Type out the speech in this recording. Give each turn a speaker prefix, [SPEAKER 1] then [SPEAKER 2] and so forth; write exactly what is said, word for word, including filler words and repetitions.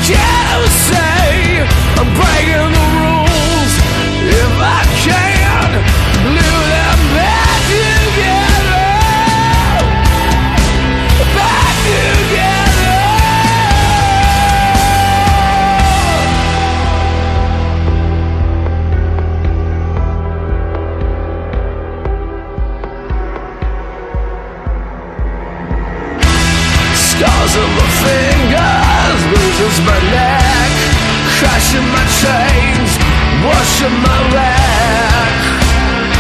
[SPEAKER 1] to say I'm breaking the rules if I can glue them back together, back together. Scars on my fingers, bruises my neck, crashing my chains, washing my rags.